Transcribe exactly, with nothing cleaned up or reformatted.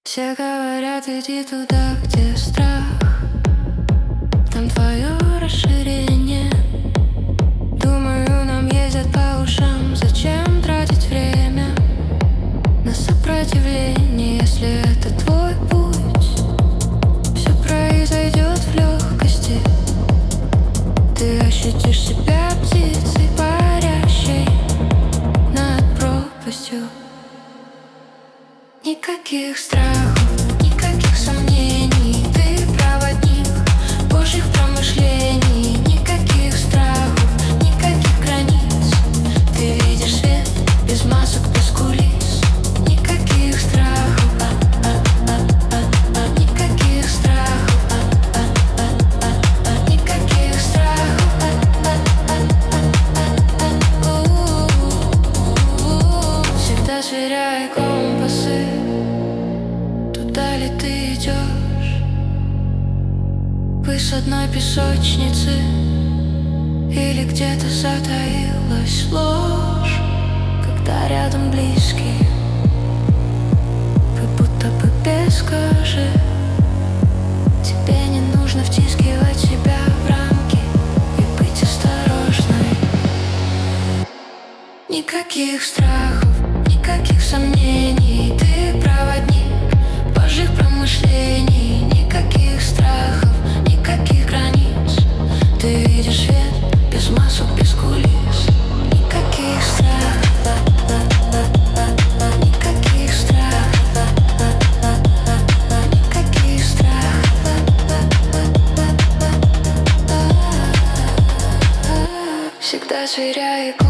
Все говорят, иди туда, где страх, там твое расширение. Думаю, нам ездят по ушам. Зачем тратить время на сопротивление, если это твой путь? Все произойдет в легкости. Ты ощутишь себя птицей, парящей над пропастью. Никаких страхов, никаких сомнений. Ты проводник Божьих промышлений. Никаких страхов, никаких границ. Ты видишь свет без масок, без кулис. Никаких страхов, никаких страхов, никаких страхов. Всегда сверяй компасы, туда ли ты идешь, с одной песочницы, или где-то затаилась ложь, когда рядом близкий, как будто бы без кожи. Тебе не нужно втискивать себя в рамки и быть осторожной. Никаких страхов, никаких сомнений. Ты проводник Божьих промышлений. Никаких страхов, никаких границ. Ты видишь свет без масок, без кулис. Никаких страхов, никаких страхов, никаких страхов. Всегда сверяй.